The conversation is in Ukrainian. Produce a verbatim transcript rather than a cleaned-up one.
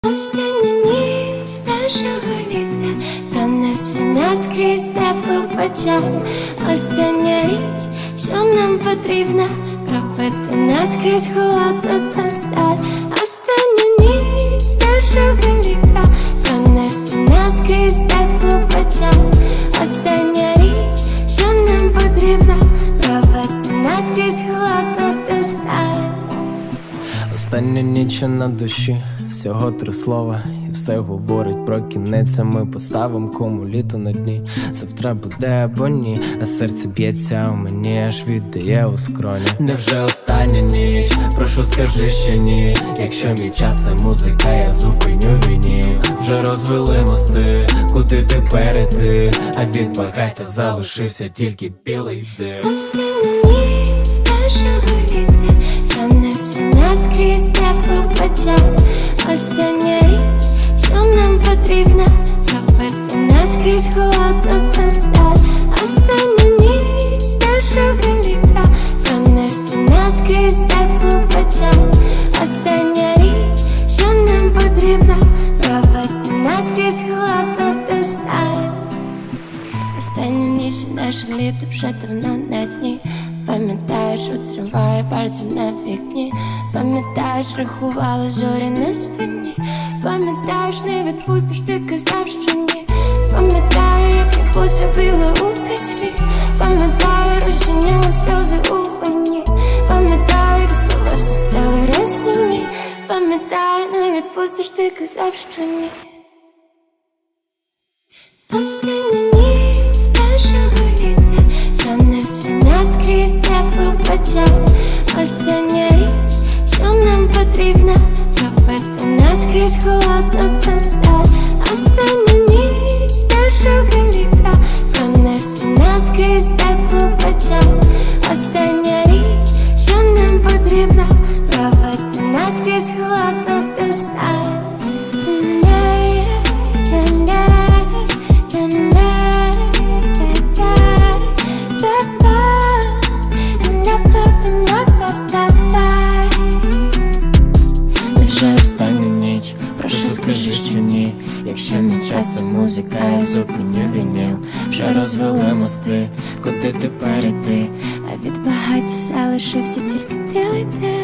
Остання ніч нашого літа пронесена скрізь теплу печаль. Остання річ, що нам потрібна, пробити наскрізь холодну та сталь. Остання ніч нашого літа пронесена скрізь теплу печаль. Остання річ, що нам потрібна, пробити наскрізь холодну та сталь. Остання ніч на душі, всього три слова, і все говорить про кінець. А ми поставим кому літо на дні. Завтра буде або ні, а серце б'ється у мені, аж віддає у скроні. Невже остання ніч? Прошу, скажи, що ні. Якщо мій час це музика, я зупиню війні. Вже розвели мости, куди тепер іти? А від багаття залишився тільки білий дим. Остання ніч нашого літа пронесена скрізь теплу печаль. Остання річ, що нам потрібна, пробити наскрізь холодну та сталь. Остання ніч нашого літа пронесена скрізь теплу печаль. Остання річ, що нам потрібна, пробити наскрізь холодну та сталь. Остання ніч наше літо вже давно на дні. Пам'ятаєш, у трамваї пальцем на вікні. Пам'ятаєш, рахувала зорі на спині. Пам'ятаєш, не відпустиш, ти казав, що ні. Пам'ятаю, як я пособила у письмі. Пам'ятаю, розчиніла сльози у вині. Пам'ятаю, як слова все стали різними. Пам'ятаю, не відпустиш, ти казав, що ні. Остання ніч нашого літа пронесена скрізь теплу печаль. Остання річ, що нам потрібна, пробити наскрізь холодну та сталь. Остання ніч нашого літа пронесена скрізь теплу печаль. Остання річ, що нам потрібна, пробити наскрізь холодну та сталь. Вже остання ніч, прошу, скажи, що ні. Якщо мій час це музика, я зупиню вініл. Вже розвели мости, куди тепер іти? А від багаття залишився тільки білий дим.